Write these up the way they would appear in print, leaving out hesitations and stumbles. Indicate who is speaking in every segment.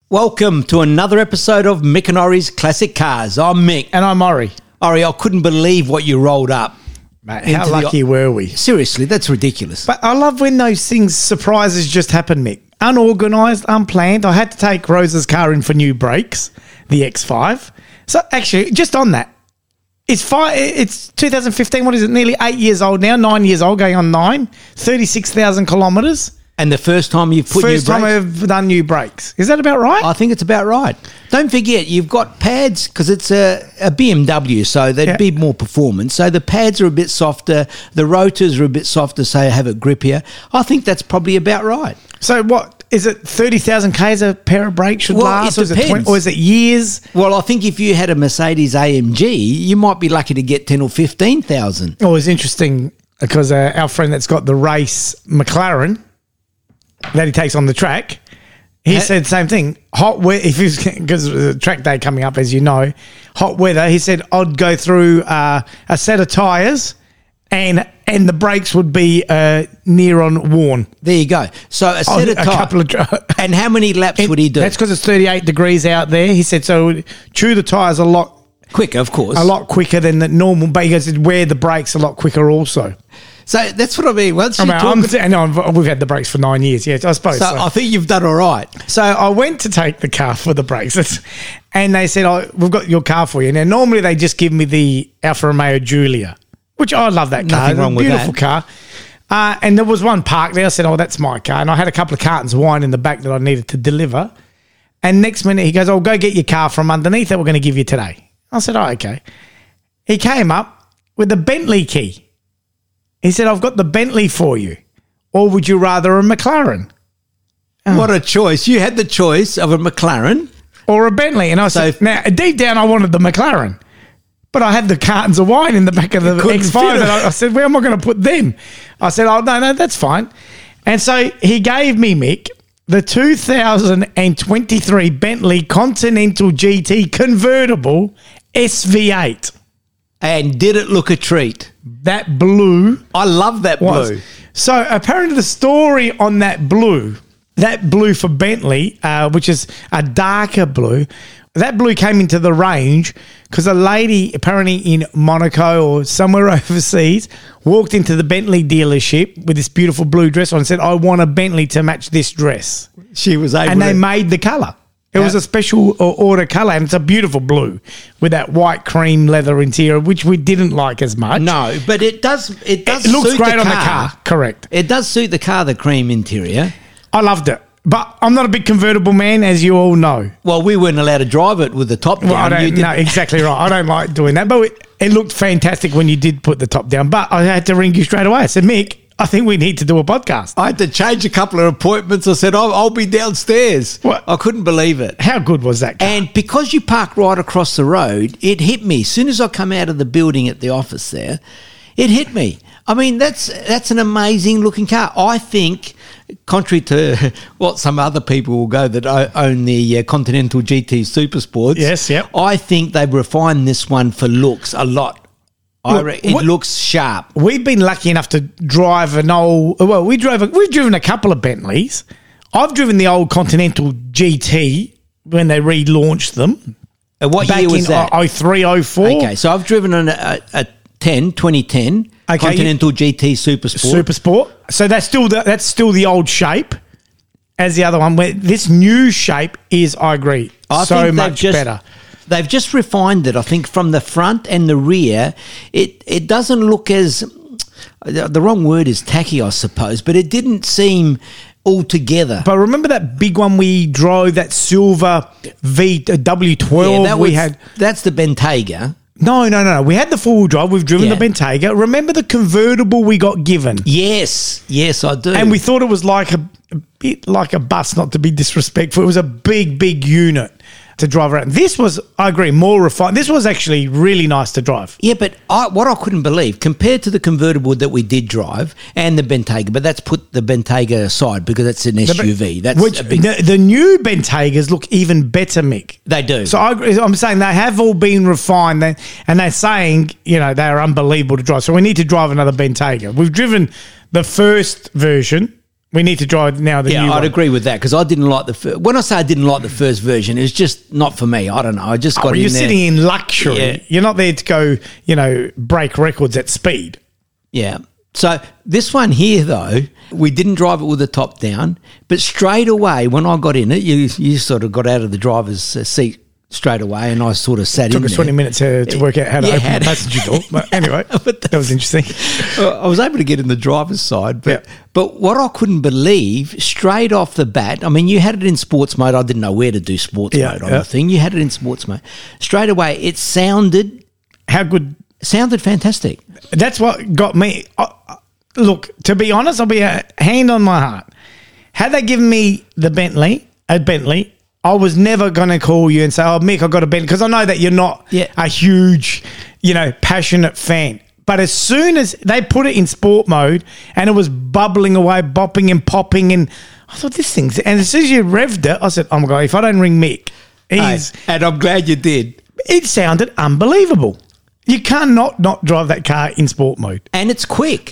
Speaker 1: Welcome to another episode of Mick and Ori's Classic Cars. I'm Mick.
Speaker 2: And I'm Ori.
Speaker 1: Ori, I couldn't believe what you rolled up.
Speaker 2: Mate, how lucky were we?
Speaker 1: Seriously, that's ridiculous.
Speaker 2: But I love when those things, surprises just happen, Mick. Unorganised, unplanned. I had to take Rosa's car in for new brakes, the X5. So actually, just on that, it's 2015, what is it, nearly 8 years old now, 9 years old, going on 9, 36,000 kilometres.
Speaker 1: And the first time you've put new brakes?
Speaker 2: First time I've done new brakes. Is that about right?
Speaker 1: I think it's about right. Don't forget, you've got pads, because it's a BMW, so there'd be more performance. So the pads are a bit softer, the rotors are a bit softer, so you have it grippier. I think that's probably about right.
Speaker 2: So what, is it 30,000 Ks a pair of brakes should last?
Speaker 1: It depends.
Speaker 2: Or is it years?
Speaker 1: Well, I think if you had a Mercedes AMG, you might be lucky to get 10 or 15,000.
Speaker 2: Oh, it's interesting, because our friend that's got the race McLaren that he takes on the track, he said the same thing. Hot weather, because the track day coming up, as you know, hot weather. He said I'd go through a set of tyres, and the brakes would be near on worn.
Speaker 1: There you go. So a set of tyres. And how many laps would he do?
Speaker 2: That's because it's 38 degrees out there. He said so. It would chew the tyres a lot
Speaker 1: quicker, of course,
Speaker 2: a lot quicker than the normal. But he goes to wear the brakes a lot quicker also.
Speaker 1: So that's what I mean. Once
Speaker 2: we've had the brakes for 9 years. Yeah, I suppose.
Speaker 1: So I think you've done all right.
Speaker 2: So I went to take the car for the brakes, and they said, "We've got your car for you." Now, normally they just give me the Alfa Romeo Giulia, which I love that car.
Speaker 1: Nothing wrong with that.
Speaker 2: Beautiful car. And there was one parked there. I said, "Oh, that's my car." And I had a couple of cartons of wine in the back that I needed to deliver. And next minute he goes, "Oh, go get your car from underneath that we're going to give you today." I said, "Oh, okay." He came up with the Bentley key. He said, "I've got the Bentley for you. Or would you rather a McLaren?"
Speaker 1: What a choice. You had the choice of a McLaren
Speaker 2: or a Bentley. And I said, now, deep down, I wanted the McLaren. But I had the cartons of wine in the back of the X5. And I said, where am I going to put them? I said, oh, no, that's fine. And so he gave me, Mick, the 2023 Bentley Continental GT convertible SV8. And
Speaker 1: did it look a treat?
Speaker 2: That blue.
Speaker 1: I love that blue.
Speaker 2: So apparently the story on that blue for Bentley, which is a darker blue, that blue came into the range because a lady apparently in Monaco or somewhere overseas walked into the Bentley dealership with this beautiful blue dress on and said, I want a Bentley to match this dress.
Speaker 1: She was able
Speaker 2: and they made the colour. It was a special order colour, and it's a beautiful blue with that white cream leather interior, which we didn't like as much.
Speaker 1: No, but it does. It
Speaker 2: looks great on the car. Correct.
Speaker 1: It does suit the car, the cream interior.
Speaker 2: I loved it, but I'm not a big convertible man, as you all know.
Speaker 1: Well, we weren't allowed to drive it with the top down.
Speaker 2: Well, no, exactly right. I don't like doing that, but it looked fantastic when you did put the top down. But I had to ring you straight away. I said, Mick, I think we need to do a podcast.
Speaker 1: I had to change a couple of appointments. I said, I'll be downstairs.
Speaker 2: What?
Speaker 1: I couldn't believe it.
Speaker 2: How good was that car?
Speaker 1: And because you parked right across the road, it hit me. As soon as I come out of the building at the office there, it hit me. I mean, that's an amazing looking car. I think, contrary to what some other people will go that own the Continental GT Super Sports,
Speaker 2: yes, yep.
Speaker 1: I think they've refined this one for looks a lot. It looks sharp.
Speaker 2: We've been lucky enough to drive an old... Well, we've driven a couple of Bentleys. I've driven the old Continental GT when they relaunched them.
Speaker 1: What year was that?
Speaker 2: 03, 04.
Speaker 1: Okay, so I've driven a 2010 Continental GT Super Sport.
Speaker 2: Super Sport. So that's still the old shape as the other one. Where this new shape is, I agree, so much better.
Speaker 1: They've just refined it, I think, from the front and the rear. It doesn't look as, the wrong word is tacky, I suppose, but it didn't seem all together.
Speaker 2: But remember that big one we drove, that silver W12
Speaker 1: That's the Bentayga.
Speaker 2: No. We had the four-wheel drive. We've driven the Bentayga. Remember the convertible we got given?
Speaker 1: Yes, I do.
Speaker 2: And we thought it was like a bit like a bus, not to be disrespectful. It was a big unit to drive around. This was, I agree, more refined. This was actually really nice to drive.
Speaker 1: Yeah, but what I couldn't believe, compared to the convertible that we did drive and the Bentayga, but that's put the Bentayga aside because that's an SUV.
Speaker 2: The new Bentaygas look even better, Mick.
Speaker 1: They do.
Speaker 2: So I'm saying they have all been refined, and they're saying, they're unbelievable to drive. So we need to drive another Bentayga. We've driven the first version We need to drive now the new
Speaker 1: Yeah, I'd
Speaker 2: one.
Speaker 1: agree with that because I didn't like when I say I didn't like the first version, it's just not for me. I don't know. I just got in
Speaker 2: You're
Speaker 1: there.
Speaker 2: sitting in luxury.
Speaker 1: Yeah.
Speaker 2: You're not there to go, break records at speed.
Speaker 1: Yeah. So this one here, though, we didn't drive it with the top down, but straight away when I got in it, you sort of got out of the driver's seat straight away, and I sort of sat in
Speaker 2: Took
Speaker 1: there.
Speaker 2: us 20 minutes to work out how to open the passenger door. But anyway, that was interesting.
Speaker 1: I was able to get in the driver's side, but what I couldn't believe, straight off the bat, I mean, you had it in sports mode. I didn't know where to do sports mode on the thing. You had it in sports mode. Straight away, it sounded...
Speaker 2: How good...
Speaker 1: Sounded fantastic.
Speaker 2: That's what got me... Look, to be honest, I'll be a hand on my heart. Had they given me the Bentley, I was never going to call you and say, oh, Mick, I got a Bentley. Because I know that you're not a huge, passionate fan. But as soon as they put it in sport mode and it was bubbling away, bopping and popping, and I thought, this thing's... And as soon as you revved it, I said, oh, my God, if I don't ring Mick,
Speaker 1: and I'm glad you did.
Speaker 2: It sounded unbelievable. You cannot not drive that car in sport mode.
Speaker 1: And it's quick.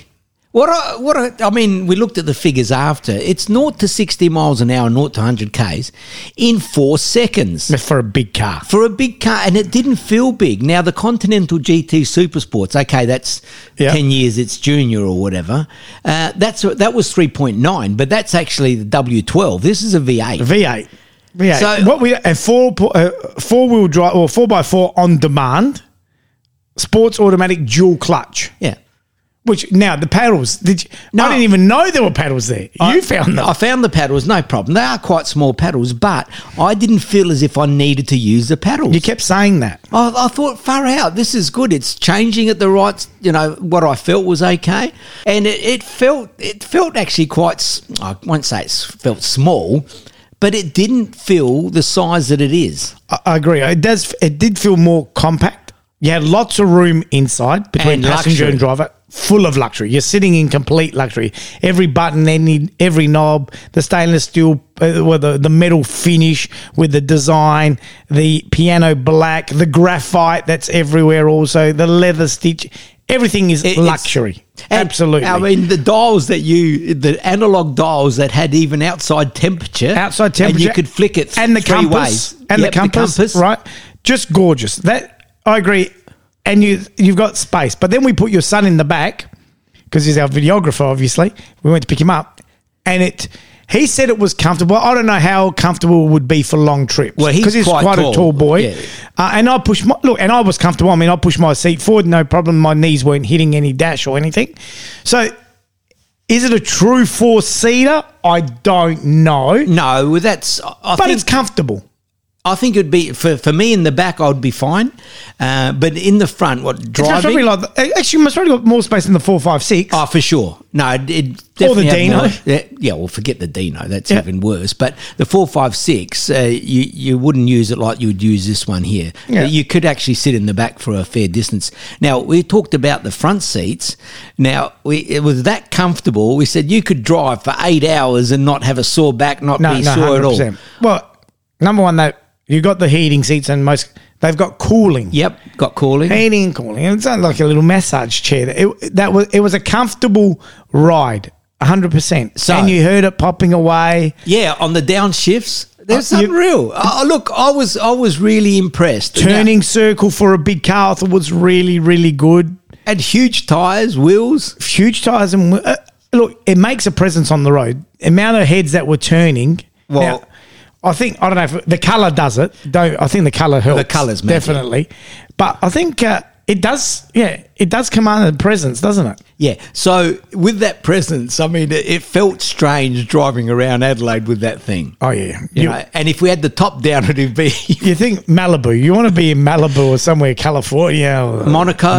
Speaker 1: I mean, we looked at the figures after. It's 0 to 60 miles an hour, 0 to 100 Ks in 4 seconds.
Speaker 2: For a big car.
Speaker 1: For a big car, and it didn't feel big. Now, the Continental GT Supersports, okay, that's 10 years, it's junior or whatever. That was 3.9, but that's actually the W12. This is a V8.
Speaker 2: V8.
Speaker 1: So,
Speaker 2: what we a four-wheel drive or 4x4 on demand, sports automatic dual clutch.
Speaker 1: Yeah.
Speaker 2: Which now the paddles? I didn't even know there were paddles there. You found them.
Speaker 1: I found the paddles, no problem. They are quite small paddles, but I didn't feel as if I needed to use the paddles.
Speaker 2: You kept saying that.
Speaker 1: I thought, far out, this is good. It's changing at the right, what I felt was okay, and it felt actually quite. I won't say it felt small, but it didn't feel the size that it is.
Speaker 2: I agree. It does. It did feel more compact. You had lots of room inside between passenger and driver. Full of luxury. You're sitting in complete luxury. Every button, every knob, the stainless steel, the metal finish with the design, the piano black, the graphite that's everywhere also, the leather stitch. Everything is luxury. Absolutely.
Speaker 1: I mean, the analog dials that had even outside temperature. And you could flick it
Speaker 2: and the
Speaker 1: three
Speaker 2: compass.
Speaker 1: ways.
Speaker 2: And the compass, right? Just gorgeous. That I agree. And you've got space. But then we put your son in the back because he's our videographer, obviously. We went to pick him up. And he said it was comfortable. I don't know how comfortable it would be for long trips.
Speaker 1: Well,
Speaker 2: because he's quite a tall boy. Yeah. And I pushed and I was comfortable. I mean, I pushed my seat forward, no problem. My knees weren't hitting any dash or anything. So is it a true four-seater? I don't know.
Speaker 1: No, but
Speaker 2: it's comfortable.
Speaker 1: I think it would be, for me in the back, I would be fine. But in the front, driving?
Speaker 2: Actually, you must probably got more space than the 456.
Speaker 1: Oh, for sure. No, it definitely.
Speaker 2: Or the Dino.
Speaker 1: Yeah, well, forget the Dino. That's even worse. But the 456, you wouldn't use it like you would use this one here.
Speaker 2: Yeah.
Speaker 1: You could actually sit in the back for a fair distance. Now, we talked about the front seats. Now, it was that comfortable. We said you could drive for 8 hours and not have a sore back, be sore 100%. At all.
Speaker 2: Well, number one, though, you got the heating seats and they've got cooling.
Speaker 1: Yep, got cooling.
Speaker 2: Heating and cooling. It's not like a little massage chair. It was a comfortable ride, 100%. And you heard it popping away.
Speaker 1: Yeah, on the downshifts. There's unreal. Look, I was really impressed.
Speaker 2: Turning circle for a big car I thought was really, really good.
Speaker 1: And huge tyres, wheels.
Speaker 2: Huge tyres. And look, it makes a presence on the road. The amount of heads that were turning.
Speaker 1: Well...
Speaker 2: Now, I don't know if the colour does it. I think the colour helps.
Speaker 1: The colour's magic.
Speaker 2: Definitely. But I think it does, it does command a presence, doesn't it?
Speaker 1: Yeah. So with that presence, I mean, it felt strange driving around Adelaide with that thing.
Speaker 2: Oh, yeah.
Speaker 1: And if we had the top down, it'd be...
Speaker 2: You think Malibu. You want to be in Malibu or somewhere, California. Or
Speaker 1: Monaco,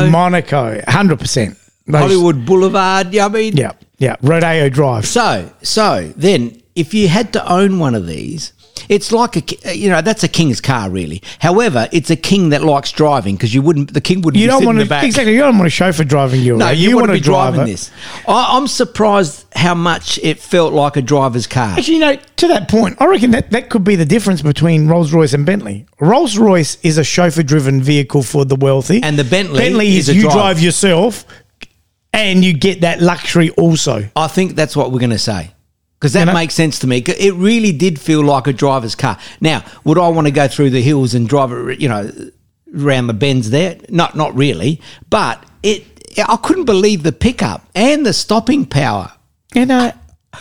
Speaker 2: 100%.
Speaker 1: Hollywood Boulevard, I mean...
Speaker 2: Yeah. Rodeo Drive.
Speaker 1: So then, if you had to own one of these... It's like that's a king's car, really. However, it's a king that likes driving because the king wouldn't be sitting in the back.
Speaker 2: Exactly, you don't want a chauffeur driving you.
Speaker 1: No, you want to be driving
Speaker 2: it.
Speaker 1: this. I'm surprised how much it felt like a driver's car.
Speaker 2: Actually, to that point, I reckon that could be the difference between Rolls-Royce and Bentley. Rolls-Royce is a chauffeur-driven vehicle for the wealthy.
Speaker 1: And the Bentley
Speaker 2: is you drive yourself and you get that luxury also.
Speaker 1: I think that's what we're going to say. Because that
Speaker 2: You know?
Speaker 1: makes sense to me. It really did feel like a driver's car. Now, would I want to go through the hills and drive it, around the bends there? Not really. But I couldn't believe the pickup and the stopping power.
Speaker 2: I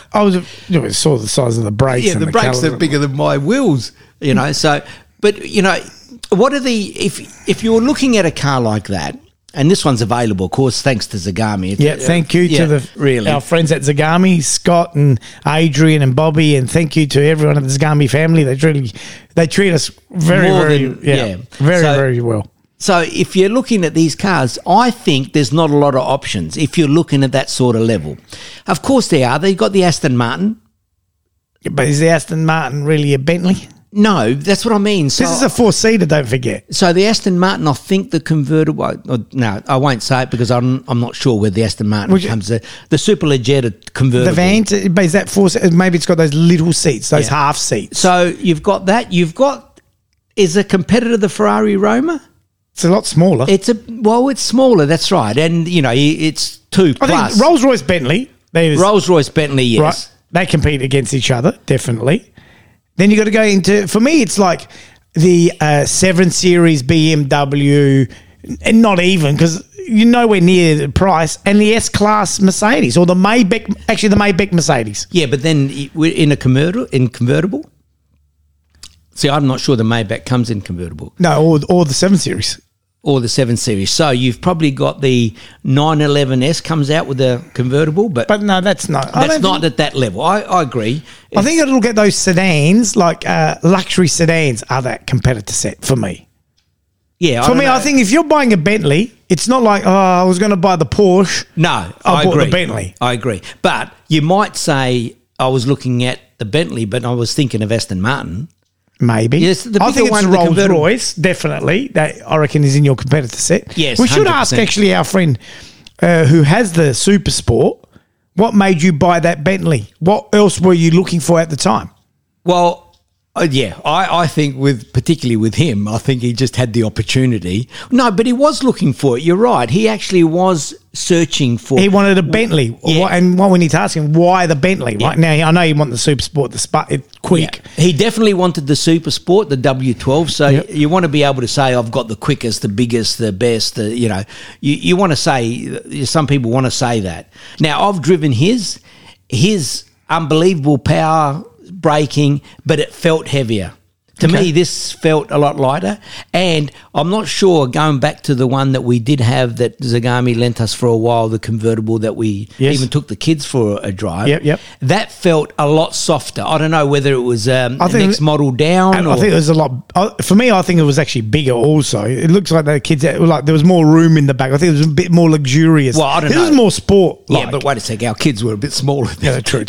Speaker 2: saw the size of the brakes.
Speaker 1: Yeah,
Speaker 2: and
Speaker 1: the brakes
Speaker 2: colour.
Speaker 1: are bigger than my wheels, So, but, what are if you're looking at a car like that, and this one's available, of course, thanks to Zagami.
Speaker 2: Yeah, thank you to our friends at Zagami, Scott and Adrian and Bobby, and thank you to everyone at the Zagami family. They treat us very very well.
Speaker 1: So if you're looking at these cars, I think there's not a lot of options if you're looking at that sort of level. Of course there are. They've got the Aston Martin.
Speaker 2: Yeah, but is the Aston Martin really a Bentley?
Speaker 1: No, that's what I mean. So,
Speaker 2: this is a 4-seater, don't forget.
Speaker 1: So the Aston Martin, I think the convertible. No, I won't say it because I'm not sure where the Aston Martin comes. The Superleggera convertible.
Speaker 2: The van, but is that 4-seater? Maybe it's got those little seats, those half seats.
Speaker 1: So you've got that. Is a competitor the Ferrari Roma?
Speaker 2: It's a lot smaller.
Speaker 1: It's smaller. That's right, and it's 2 plus.
Speaker 2: I think Rolls-Royce Bentley.
Speaker 1: Rolls-Royce Bentley, yes.
Speaker 2: Right, they compete against each other, definitely. Then you got to go into, for me, it's like the 7 Series BMW, and not even, because you're nowhere near the price, and the S-Class Mercedes, or the Maybach Mercedes.
Speaker 1: Yeah, but then in a convertible? See, I'm not sure the Maybach comes in convertible.
Speaker 2: No, or the 7 Series.
Speaker 1: Or the 7 Series. So you've probably got the 911S comes out with a convertible, but
Speaker 2: no, that's not.
Speaker 1: That's not at that level. I agree.
Speaker 2: I think it'll get those sedans, like luxury sedans, are that competitor set for me.
Speaker 1: Yeah.
Speaker 2: For me, I think if you're buying a Bentley, it's not like, I was going to buy the Porsche.
Speaker 1: No,
Speaker 2: I bought
Speaker 1: agree.
Speaker 2: the Bentley.
Speaker 1: I agree. But you might say, I was looking at the Bentley, but I was thinking of Aston Martin.
Speaker 2: Maybe.
Speaker 1: Yes, the
Speaker 2: I think
Speaker 1: bigger
Speaker 2: it's
Speaker 1: one, the
Speaker 2: Rolls
Speaker 1: convertible.
Speaker 2: Royce, definitely. That I reckon is in your competitor set.
Speaker 1: Yes,
Speaker 2: we should
Speaker 1: 100%.
Speaker 2: ask actually our friend who has the Super Sport, what made you buy that Bentley? What else were you looking for at the time?
Speaker 1: Well, I think particularly with him, I think he just had the opportunity. No, but he was looking for it. You're right. He actually was searching for.
Speaker 2: He wanted a Bentley.
Speaker 1: Yeah.
Speaker 2: And what we need to ask him, why the Bentley?
Speaker 1: Yeah.
Speaker 2: Right now, I know you want the Super Sport, it's quick.
Speaker 1: Yeah. He definitely wanted the Super Sport, the W12. So you want to be able to say, I've got the quickest, the biggest, the best. You want to say, some people want to say that. Now, I've driven his unbelievable power, braking, but it felt heavier. To me, this felt a lot lighter, and I'm not sure, going back to the one that we did have that Zagami lent us for a while, the convertible that we even took the kids for a drive, that felt a lot softer. I don't know whether it was the next model down.
Speaker 2: I think it was a lot, for me, I think it was actually bigger also. It looks like the kids, there was more room in the back. I think it was a bit more luxurious.
Speaker 1: Well, I don't know.
Speaker 2: It was more sport.
Speaker 1: Yeah, but wait a sec, our kids were a bit smaller.
Speaker 2: Yeah, true.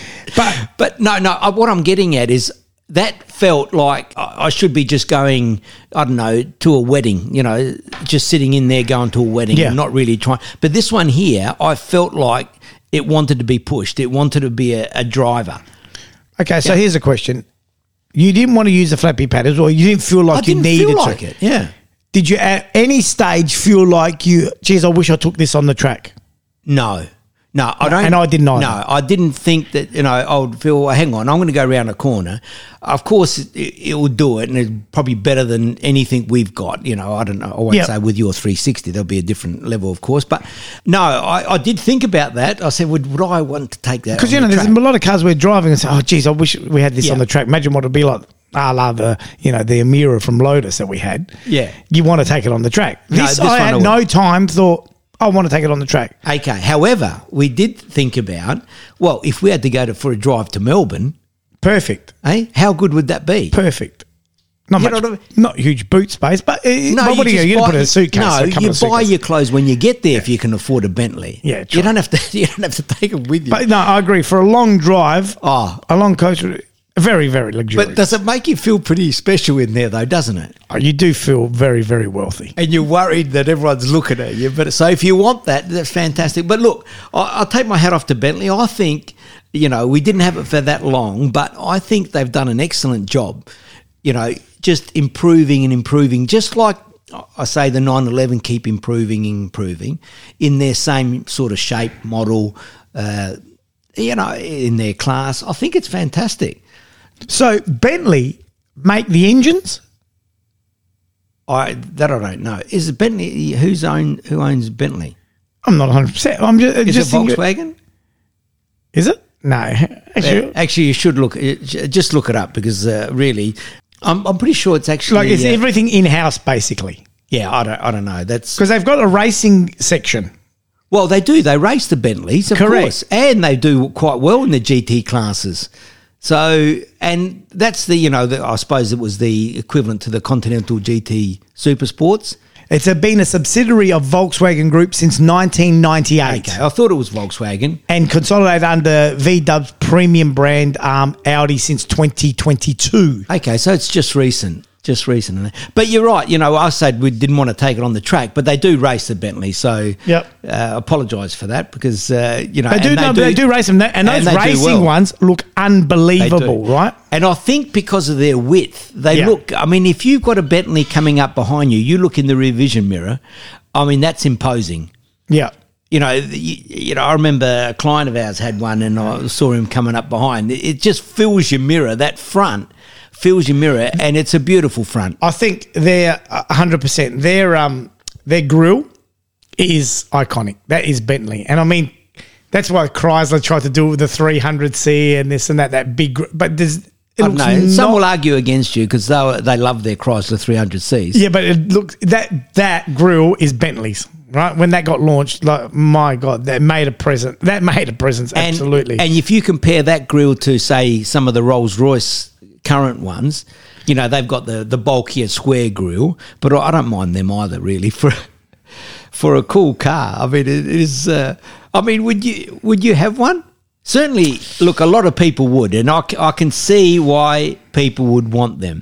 Speaker 1: But no, what I'm getting at is, that felt like I should be just going, I don't know, to a wedding, just sitting in there going to a wedding and not really trying. But this one here, I felt like it wanted to be pushed. It wanted to be a driver.
Speaker 2: Okay, so here's a question. You didn't want to use the flappy paddles, or you didn't feel like you needed to?
Speaker 1: I didn't feel like it, yeah.
Speaker 2: Did you at any stage feel like geez, I wish I took this on the track?
Speaker 1: No, I don't.
Speaker 2: And I didn't either.
Speaker 1: No, I didn't think that, I would feel, well, hang on, I'm going to go around a corner. Of course, it will do it, and it's probably better than anything we've got. I don't know. I won't say with your 360, there'll be a different level, of course. But no, I did think about that. I said, would I want to take that?
Speaker 2: Because, there's a lot of cars we're driving and say, oh, geez, I wish we had this on the track. Imagine what it'd be like. A la the Amira from Lotus that we had.
Speaker 1: Yeah.
Speaker 2: You want to take it on the track. This I had no time, thought, I want to take it on the track.
Speaker 1: Okay. However, we did think about, well, if we had to go for a drive to Melbourne.
Speaker 2: Perfect.
Speaker 1: How good would that be?
Speaker 2: Perfect. Not much, not huge boot space, but what do you put in a suitcase?
Speaker 1: No, you buy your clothes when you get there if you can afford a Bentley.
Speaker 2: Yeah, true.
Speaker 1: You don't have to take them with you.
Speaker 2: But no, I agree. For a long drive, a long coach, very, very luxurious.
Speaker 1: But does it make you feel pretty special in there, though, doesn't it?
Speaker 2: Oh, you do feel very, very wealthy.
Speaker 1: And you're worried that everyone's looking at you. But so if you want that, that's fantastic. But look, I'll take my hat off to Bentley. I think, we didn't have it for that long, but I think they've done an excellent job, just improving and improving, just like I say the 911 keep improving and improving in their same sort of shape, model, in their class. I think it's fantastic.
Speaker 2: So Bentley make the engines?
Speaker 1: I don't know. Is it Bentley? Who owns Bentley?
Speaker 2: I'm not 100%. I'm just
Speaker 1: Is
Speaker 2: just
Speaker 1: it Volkswagen?
Speaker 2: Is it? No.
Speaker 1: Actually, you should just look it up because really, I'm pretty sure it's actually
Speaker 2: like it's everything in-house basically.
Speaker 1: Yeah, I don't know. That's
Speaker 2: because they've got a racing section.
Speaker 1: Well, they do. They race the Bentleys, of
Speaker 2: Correct.
Speaker 1: course, and they do quite well in the GT classes. So, and that's I suppose it was the equivalent to the Continental GT Super Sports.
Speaker 2: It's been a subsidiary of Volkswagen Group since 1998.
Speaker 1: Okay, I thought it was Volkswagen.
Speaker 2: And consolidated under VW's premium brand Audi since 2022.
Speaker 1: Okay, so it's just recent. But you're right. I said we didn't want to take it on the track, but they do race the Bentley. So apologise for that because,
Speaker 2: They do race them. And those racing ones look unbelievable, right?
Speaker 1: And I think because of their width, they look, I mean, if you've got a Bentley coming up behind you, you look in the rear vision mirror, I mean, that's imposing.
Speaker 2: Yeah.
Speaker 1: I remember a client of ours had one and I saw him coming up behind. It just fills your mirror, that front. Fills your mirror, and it's a beautiful front.
Speaker 2: I think they're 100%. Their grille is iconic. That is Bentley, and I mean that's why Chrysler tried to do it with the 300C and this and that. That big, but
Speaker 1: some will argue against you because they love their Chrysler 300Cs.
Speaker 2: Yeah, but it looks that grille is Bentley's. Right when that got launched, like my God, that made a presence. Absolutely.
Speaker 1: And if you compare that grille to say some of the Rolls-Royce current ones, they've got the bulkier square grille, but I don't mind them either really for a cool car. I mean, it is. Would you have one? Certainly, look, a lot of people would, and I can see why people would want them.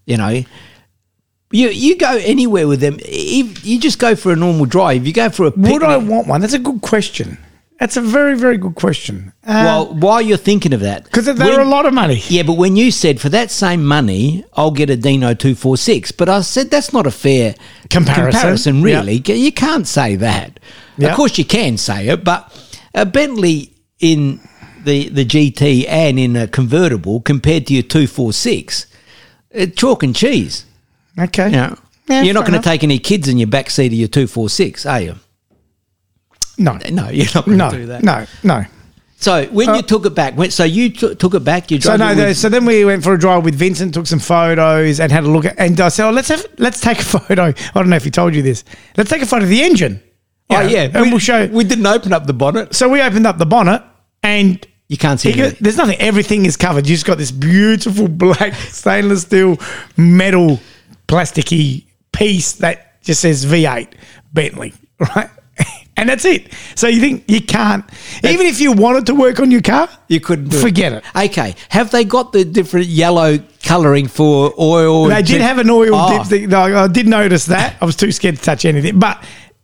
Speaker 1: You go anywhere with them. If you just go for a normal drive, you go for a picnic.
Speaker 2: Would I want one? That's a good question. That's a very, very good question.
Speaker 1: Well, while you're thinking of that.
Speaker 2: Because they're a lot of money.
Speaker 1: Yeah, but when you said, for that same money, I'll get a Dino 246, but I said that's not a fair comparison really. Yep. You can't say that. Yep. Of course you can say it, but a Bentley in the GT and in a convertible compared to your 246, chalk and cheese.
Speaker 2: Okay.
Speaker 1: You're not going to take any kids in your backseat of your 246, are you?
Speaker 2: No,
Speaker 1: you're not going to do that.
Speaker 2: No.
Speaker 1: So when you took it back, you took it back. You drove
Speaker 2: so then we went for a drive with Vincent, took some photos, and had a look at. And I said, let's take a photo. I don't know if he told you this. Let's take a photo of the engine.
Speaker 1: And we'll show. We didn't open up the bonnet,
Speaker 2: so we opened up the bonnet, and
Speaker 1: you can't see anything.
Speaker 2: There's nothing. Everything is covered. You just got this beautiful black stainless steel metal plasticky piece that just says V8 Bentley, right? And that's it. So you think you can't, even if you wanted to work on your car,
Speaker 1: you couldn't
Speaker 2: forget it.
Speaker 1: Okay. Have they got the different yellow colouring for oil?
Speaker 2: They did have an oil dipstick. I did notice that. I was too scared to touch anything. But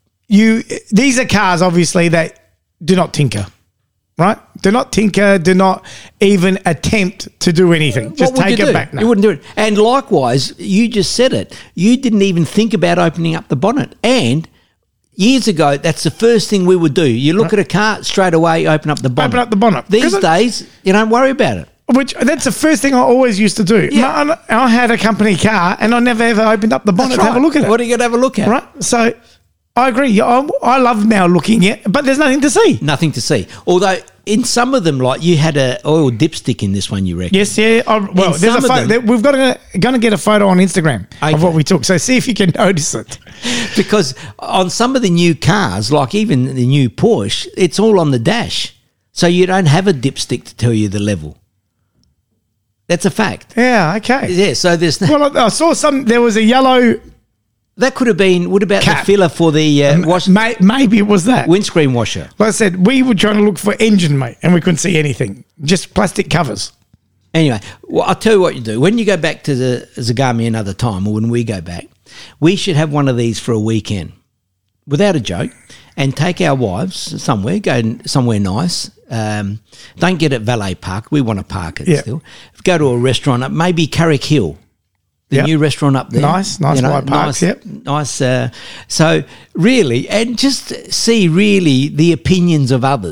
Speaker 2: these are cars, obviously, that do not tinker, right? Do not tinker, do not even attempt to do anything. Just take it back now.
Speaker 1: You wouldn't do it. And likewise, you just said it. You didn't even think about opening up the bonnet. And years ago, that's the first thing we would do. You look at a car, straight away, open up the bonnet.
Speaker 2: Open up the bonnet.
Speaker 1: These days, you don't worry about it.
Speaker 2: That's the first thing I always used to do. Yeah. I had a company car, and I never ever opened up the bonnet to have a look at it.
Speaker 1: What are you going to have a look at?
Speaker 2: Right. So I agree. I love now looking at, but there's nothing to see.
Speaker 1: Nothing to see. Although in some of them, like you had an oil dipstick in this one, you reckon?
Speaker 2: Yes, yeah. There's a photo. We've going to get a photo on Instagram of what we took. So see if you can notice it.
Speaker 1: Because on some of the new cars, like even the new Porsche, it's all on the dash. So you don't have a dipstick to tell you the level. That's a fact.
Speaker 2: Yeah, okay.
Speaker 1: Yeah, so there's...
Speaker 2: Well, I saw there was a yellow...
Speaker 1: That could have been, what about
Speaker 2: cap.
Speaker 1: The filler for the wash?
Speaker 2: Maybe it was that.
Speaker 1: Windscreen washer.
Speaker 2: Like I said, we were trying to look for engine, mate, and we couldn't see anything. Just plastic covers.
Speaker 1: Anyway, well, I'll tell you what you do. When you go back to the Zagami another time, or when we go back, we should have one of these for a weekend, without a joke, and take our wives somewhere, go somewhere nice. Don't get at Valet Park. We want to park it still. Go to a restaurant, maybe Carrick Hill. The new restaurant up there.
Speaker 2: Nice white parks,
Speaker 1: Nice. So really, and just see really the opinions of others.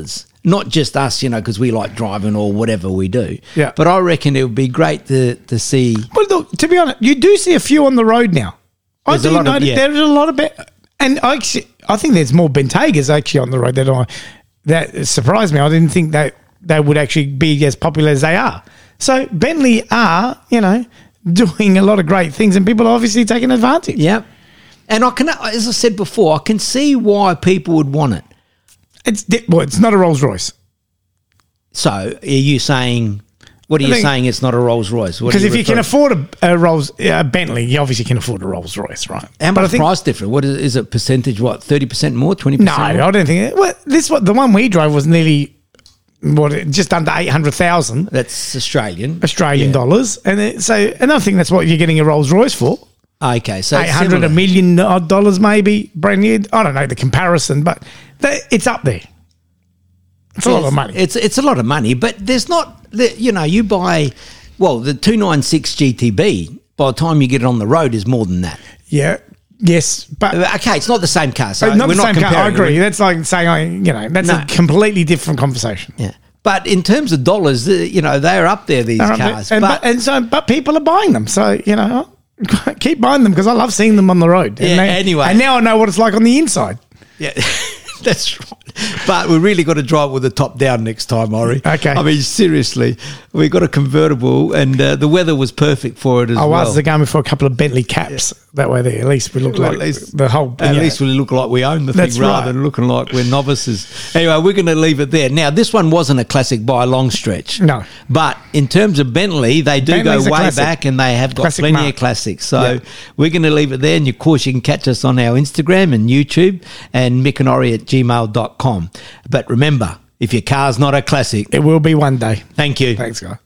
Speaker 1: not just us, because we like driving or whatever we do.
Speaker 2: Yeah.
Speaker 1: But I reckon it would be great to see.
Speaker 2: Well, look, to be honest, you do see a few on the road now.
Speaker 1: There's a lot of- yeah.
Speaker 2: There's a lot of and I think there's more Bentegas actually on the road that surprised me. I didn't think that they would actually be as popular as they are. So Bentley are, doing a lot of great things, and people are obviously taking advantage.
Speaker 1: Yeah. And I can, as I said before, I can see why people would want it.
Speaker 2: It's not a Rolls Royce.
Speaker 1: So are you saying, what are you saying it's not a Rolls Royce?
Speaker 2: Because if you can afford a Bentley, you obviously can afford a Rolls Royce, right?
Speaker 1: How much price difference? What is it percentage, 30% more, 20%
Speaker 2: No,
Speaker 1: more?
Speaker 2: I don't think well, the one we drove was nearly just under 800,000.
Speaker 1: That's Australian
Speaker 2: dollars. And I think that's what you're getting a Rolls Royce for.
Speaker 1: Okay, so
Speaker 2: $800, $1 million odd dollars maybe, brand new. I don't know the comparison, but it's up there. It's a lot of money.
Speaker 1: It's a lot of money, but there's not, you buy, the 296 GTB, by the time you get it on the road, is more than that.
Speaker 2: Yeah. Yes, but
Speaker 1: okay, it's not the same car. So
Speaker 2: not
Speaker 1: we're
Speaker 2: the
Speaker 1: not
Speaker 2: same car. I
Speaker 1: comparing.
Speaker 2: agree. That's like saying, that's a completely different conversation.
Speaker 1: Yeah. But in terms of dollars, they're up there, these cars.
Speaker 2: But people are buying them. So, keep buying them because I love seeing them on the road.
Speaker 1: Anyway.
Speaker 2: And now I know what it's like on the inside.
Speaker 1: Yeah, that's right. But we really got to drive with the top down next time, Ori.
Speaker 2: Okay.
Speaker 1: I mean, seriously, we got a convertible and the weather was perfect for it as well.
Speaker 2: I was going for a couple of Bentley caps. Yeah. That way there, at least we look like the whole...
Speaker 1: At least we look like we own the thing rather than looking like we're novices. Anyway, we're going to leave it there. Now, this one wasn't a classic by a long stretch.
Speaker 2: No.
Speaker 1: But in terms of Bentley, they do go way back and they have got plenty of classics. So we're going to leave it there. And, of course, you can catch us on our Instagram and YouTube and mickandori@gmail.com. But remember, if your car's not a classic...
Speaker 2: It will be one day.
Speaker 1: Thank you.
Speaker 2: Thanks, guy.